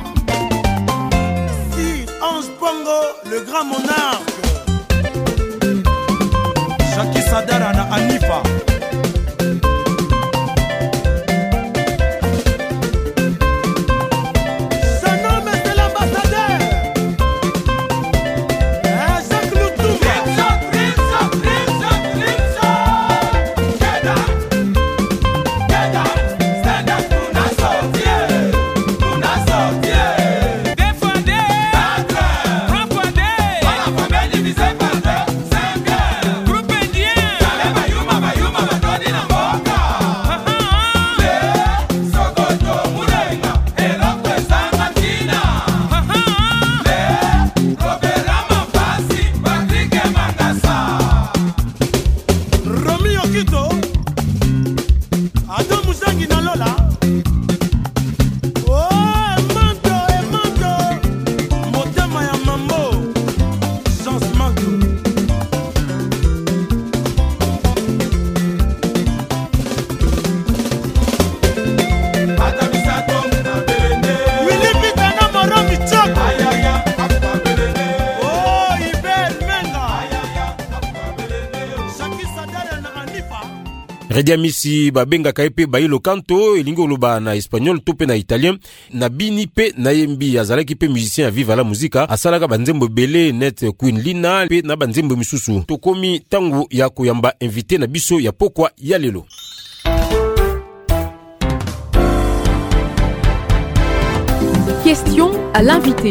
si Ange Pongo le grand monarque Jackie Sadara na Anifa Groupe Indien Rediamisi babenga kaipe bailo kanto elingo loba na espagnol to pe na italien na bini pe na yembi azalaki pe musicien ya Viva la Musica asalaka banzembo bele net Queen Lina pe na banzembo misusu tokomi tangu ya koyamba invité na biso ya pokwa ya lelo. Question à l'invité.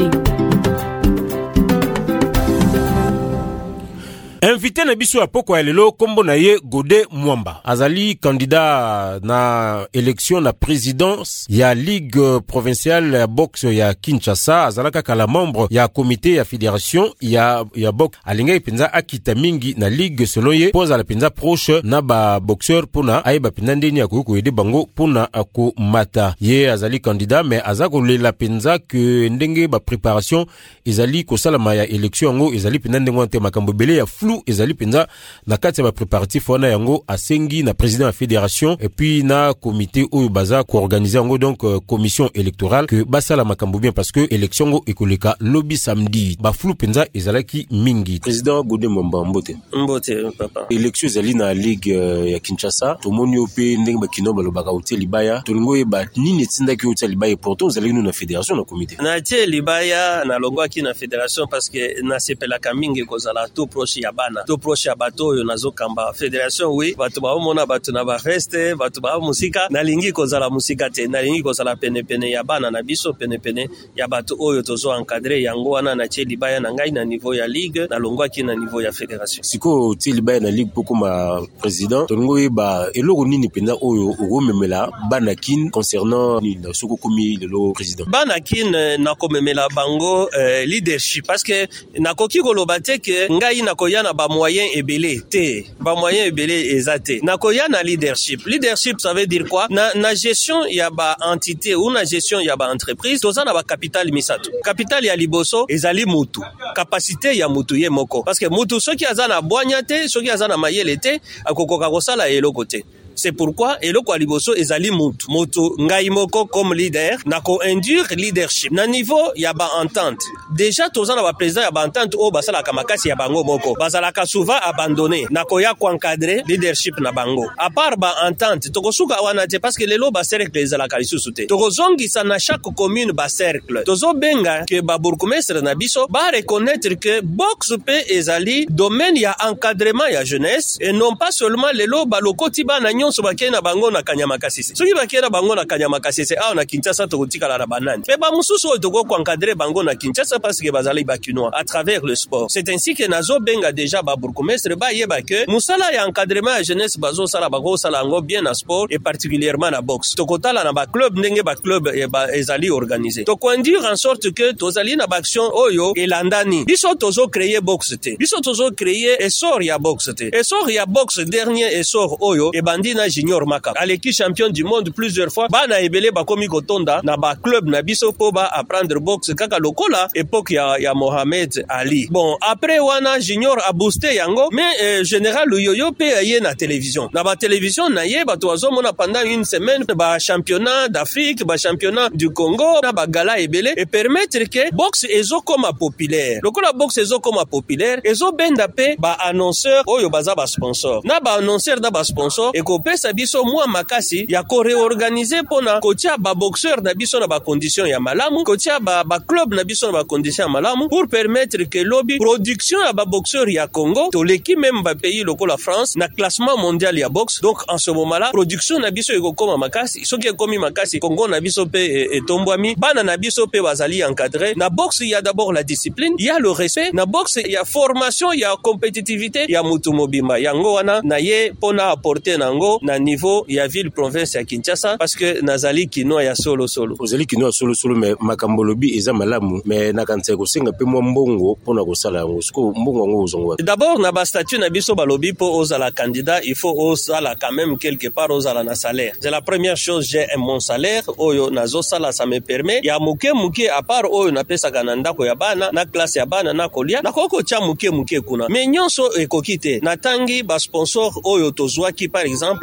Invité na biso ya pokwa ya lelo kombo na ye Gode Mwamba. Azali candidat na élection na présidence ya Ligue provinciale ya boxe ya Kinshasa. Azalaka kala membre ya comité ya fédération ya ya boxe. Alinga ipinza akita mingi na Ligue selon ye poza la pinza proche na ba boxeur pona aiba pinandeni ya kuku ede bango pona ako mata. Ye azali candidat mais azako lela pinza que ndenge ba préparation ezali kosala ma ya élection ngo ezali pinandengo ante makambo bele ya flou ezali penza na kati ya préparatif wana yango asengi na président de la fédération et puis na comité oyo baza ko organiser yango donc euh, commission électorale que basala makambo bien parce que élection ngo ekoleka lobby samedi ba flou penza ezalaki mingi. Président Gode Mwamba mbote mbote papa élection ezali na ligue uh, ya Kinshasa tomoni ope ndenge bakino balobaka uti libaya tolingo ba nini tindaki uti libaya pourtant ezali nous na fédération na comité na tie libaya na longwa ki na fédération parce que na sepela kamingi kozala tout proche ya bana to proche ya bato yo nazo kamba fédération oui bato ba mona bato na ba reste bato ba musika na lingi kozala musika te na lingi kozala pene pene ya bana na biso pene pene ya bato oyo tozo encadrer yango wana na tie libaya na ngai na niveau ya ligue na longwa ki na niveau ya fédération siko tie libaya na ligue poko ma président tongo ba eloko nini penda oyo ogomemela bana kin concernant ni na soko komi lelo président bana kin na komemela bango euh, leadership parce que na koki koloba te ke ngai na koyana ba moyen ebele te ba moyen ebele ezate na koyana leadership leadership ça veut dire quoi na na gestion ya ba entité ou na gestion ya ba entreprise toza na ba capital misato capital ya liboso ezali mutu capacité ya mutu ye moko parce que mutu soki azana boanya te soki azana mayele te akokoka kosala eloko te. C'est pourquoi eloko aliboso ezali mutu moto ngai moko comme leader na ko induire leadership na niveau ya ba entente déjà tozana ba président ya ba entente o basala kamakasi ya bango moko basala ka souvent abandonné na ko ya ko encadrer leadership na bango à part ba entente tokosuka wana te parce que lelo ba cercle ezala ka lisusu te tokozongisa na chaque commune ba cercle tozo benga que ba bourgmestre na biso ba reconnaître que boxe pe ezali domaine ya encadrement ya jeunesse et non pas seulement lelo ba lokoti ba na so bakena bango na kanyama kasisi soki bakena bango na kanyama kasisi aw na Kinshasa tokotikala na banani mais ba mususu oyo toko encadrer bango na Kinshasa parce que bazali bakinois à travers le sport c'est ainsi que nazo benga déjà ba bourgmestre ba yeba que musala ya encadrement ya jeunesse bazo sala bako sala ngo bien na sport et particulièrement na boxe tokotala na ba club ndenge ba club e ba ezali organisé to conduire en sorte que tozali na ba action oyo elandani biso tozo créer boxe te biso tozo créer essor ya boxe te essor ya boxe dernier essor oyo e bandi na Junior Maka aleki champion du monde plusieurs fois bana ebele bakomi kotonda na ba club na biso po ba apprendre boxe kaka lokola époque ya, ya Mohamed Ali bon après wana Junior a boosté yango mais euh, général Yoyo pe aye na télévision na ba télévision na ye bato azomona pendant une semaine ba championnat d'Afrique ba championnat du Congo na ba gala ebele et permettre que boxe ezo koma populaire lokola boxe ezo koma populaire ezo benda pe ba annonceur oyo baza ba sponsor na ba annonceur na ba sponsor et ko pesa biso mwa makasi ya ko réorganiser pona kotia ba boxeur na biso na ba condition ya malamu kotia ba ba club na biso na ba condition ya malamu pour permettre que lobby production ya ba boxeur ya Congo to l'équipe même ba pays lokola France na classement mondial ya boxe donc en ce moment là production na biso eko koma makasi soki ekomi makasi Congo na biso pe etombwami bana na biso pe bazali encadré na boxe il y a d'abord la discipline il y a le respect na boxe il y a formation il y a compétitivité il y a mutu mobimba yango wana na ye pona apporter nango na niveau ya ville province ya Kinshasa parce que nazali kino ya solo solo ozali kino ya solo solo mais makambo lobi eza malamu mais na kanisa ko senga pe mo mbongo pona ko sala yango siko mbongo ngo uzongwa d'abord na ba statut na biso balobi po ozala candidat il faut ozala quand même quelque part ozala na salaire c'est la première chose j'ai mon salaire oyo nazo sala ça me permet ya muke muke à part oyo na pesa kananda ko ya bana na classe ya bana na kolia na koko cha muke muke kuna mais nyonso ekokite na tangi ba sponsor oyo tozwa ki par exemple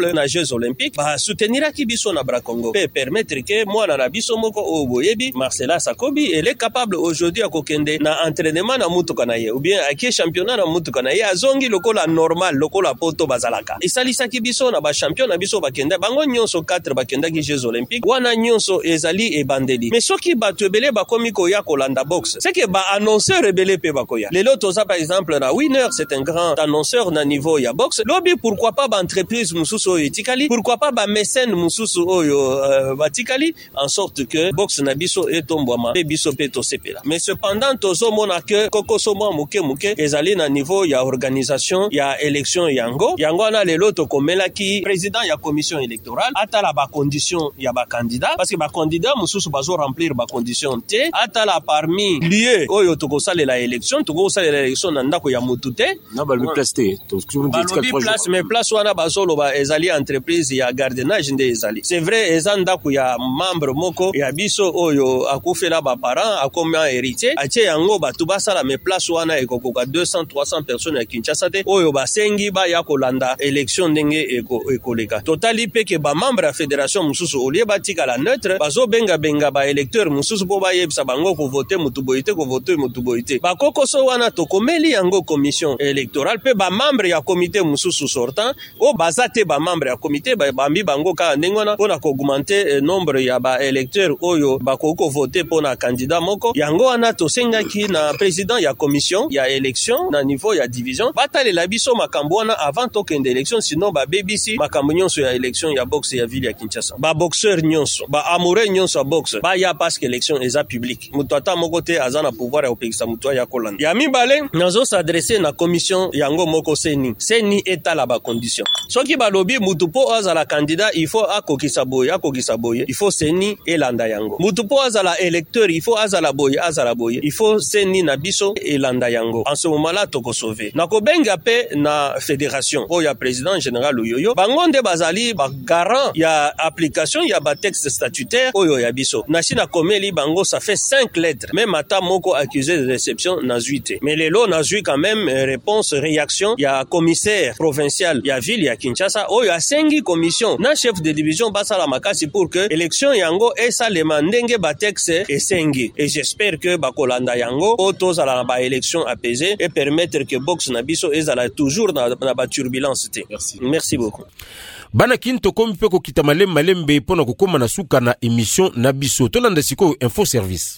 exemple na Jeux olympiques ba soutenir ki biso na bra Congo pe permettre que mwana na biso moko o boyebi Marcela Sakobi elle est capable aujourd'hui à kokende na entraînement na mutuka na ye ou bien aki championnat na mutuka na ye azongi lokola normal lokola poto bazalaka isalisa ki biso na ba champion na biso bakenda bango nyonso quatre bakenda ki Jeux olympiques wana nyonso ezali e bandeli mais soki batu ebele bakomi koya kolanda boxe c'est que ba annonceur ebele pe bakoya lelo toza par exemple na Winner c'est un grand annonceur na niveau ya boxe lobi pourquoi pas ba entreprise mususu oyo etikali pourquoi pas ba mécène mususu oyo euh, batikali en sorte que boxe na biso etombwama pe biso pe tosepela mais cependant tozomona que kokoso mwa muke muke ezali na niveau ya organisation ya élection yango yango na lelo tokomelaki président ya commission électorale atala ba condition ya ba candidat parce que ba candidat mususu bazo remplir ba condition te atala parmi lieu oyo tokosalela élection tokosalela élection na ndako ya mutute na ba place te balobi place mais place wana bazoloba ezali entreprise ya gardenage nde ezali c'est vrai eza ndako ya membre moko ya biso oyo akufela ba parents akoma héritier atie yango batu basala mais place wana ekokoka deux cents trois cents personnes ya Kinshasa te oyo basengi ba ya kolanda élection ndenge eko ekoleka totali pe ke ba membre ya fédération mususu olie batika la neutre bazo benga benga ba électeur mususu po ba yebisa bango ko voter mutu boyite ko voter mutu boyite ba kokoso wana tokomeli yango commission électorale pe ba membre ya comité mususu sortant o bazate ba membre ya comité ba bambi bango ka ndengona pona ko augmenter eh, nombre ya ba électeur oyo ba ko voter pona candidat moko yango wana to sengaki na président ya commission ya élection na niveau ya division batale la biso makambo wana avant tokende élection sinon ba B B C makambo nyonso ya élection ya boxe ya ville ya Kinshasa ba boxeur nyonso ba amoureux nyonso ya boxe ba ya parce que élection eza public mutu ata moko te azana pouvoir ya opekisa mutu ya kolanda ya mibale nazo s'adresser na commission yango moko seni seni etala ba condition soki balobi mutu po azala candidat il faut akokisa boye akokisa boye il faut seni elanda yango mutu po azala électeur il faut azala boye azala boye il faut seni na biso elanda yango en ce moment là toko sauver na ko benga pe na fédération o ya président général oyoyo bango nde bazali ba garant ya application ya ba texte statutaire oyo ya biso na sina komeli bango ça fait cinq lettres même ata moko accusé de réception na zuite mais lelo na zui quand même réponse réaction ya commissaire provincial ya ville ya Kinshasa oyo asengi commission na chef de division basala makasi pour que élection yango esalema ndenge ba texte esengi et j'espère que bakolanda yango otozala na ba élection apaisée et permettre que boxe na biso ezala toujours na, na ba turbulence te. Merci. Merci beaucoup. Bana kin tokomi mpe kokita malembe malembe pona kokoma na suka na émission na biso tolanda siko info service.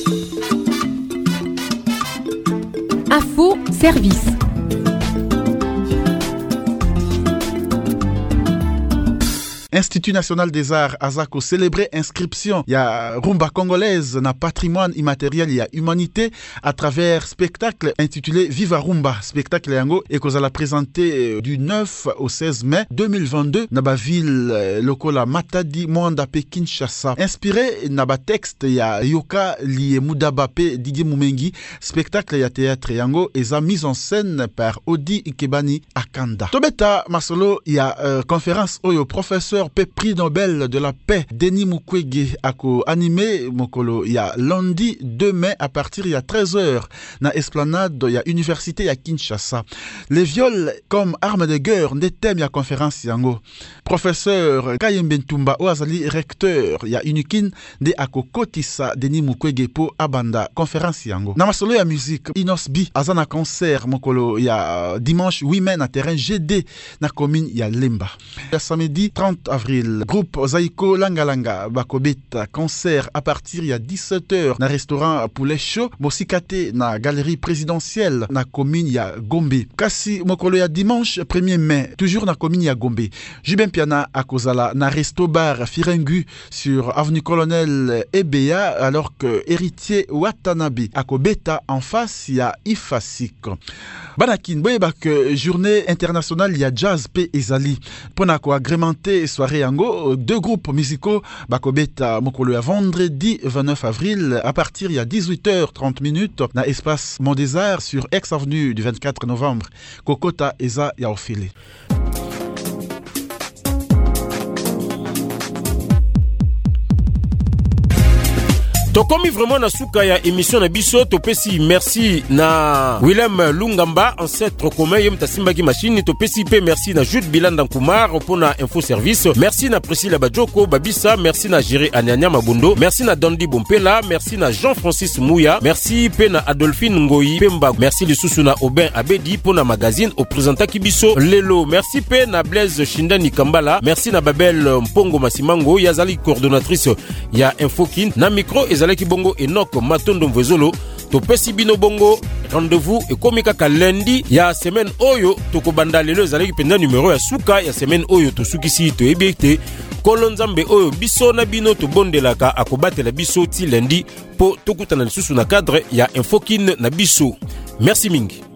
Info service. Institut national des arts Azako célébrer inscription ya rumba congolaise na patrimoine immatériel ya humanité à travers spectacle intitulé Viva Rumba. Spectacle yango ekozala présenté du neuf au seize mai deux mille vingt-deux na ba ville lokola Matadi Mwanda pe Kinshasa. Inspiré na ba texte ya Yoka Lié Mudaba pe Didier Mumengi, spectacle ya théâtre yango eza mise en scène par Odi Ikebani Akanda. Tobeta masolo ya euh, conférence oyo professeur pe prix Nobel de la paix Denis Mukwege ako animé mokolo ya lundi deux mai à partir ya treize heures na esplanade ya université ya Kinshasa. Les viols comme arme de guerre nde thème ya conférence yango. Professeur Kayembe Ntumba oazali recteur ya Unikin de ako kotisa Denis Mukwege po abanda conférence yango. Na masolo ya musique Inos B azana concert mokolo ya dimanche huit mai na terrain G D na commune ya Lemba. Ya samedi trente avril, groupe Zaiko Langalanga bakobeta concert à partir ya dix-sept heures na restaurant Poulet Chaud Mosikate na galerie présidentielle na commune ya Gombe. Kasi mokolo ya dimanche premier mai toujours na commune ya Gombe. Jubin Piana akozala na resto bar Firengu sur avenue Colonel Ebea alors que héritier Watanabe akobeta en face ya Ifasik. Banakin boyeba que journée internationale ya jazz pe ezali pona ko agrémenter soirée yango deux groupes musicaux bakobeta mokolo ya vendredi vingt-neuf avril à partir ya dix-huit heures trente na espace Mont des Arts sur ex avenue du vingt-quatre novembre. Kokota eza ya ofele. tokomi vraiment na suka ya émission na biso topesi merci na Willem Lungamba ancêtre commun yem tasimbaki machine topesi pe merci na Jude Bilanda Nkumar pona info service merci na Priscilla Bajoko Babisa merci na Jiri Anyanya Mabundo merci na Dondi Bompela merci na Jean-Francis Mouya merci pe na Adolphine Ngoyi Pemba merci lisusu na Aubin Abedi pona magazine au présenta kibiso lelo merci pe na Blaise Shindani Kambala merci na Babel Mpongo Masimango yazali coordonnatrice ya Infokin na micro ezalaki bongo Enoch Matondo Mvezolo topesi bino bongo rendez-vous ekomika ka lundi ya semaine oyo tokobanda lelo ezalaki penda numéro ya suka ya semaine oyo tosukisi to ebite kolonzambe oyo biso na bino tobondelaka akobatela biso ti lundi po tokutana lisusu na cadre ya Infokin na biso. Merci mingi.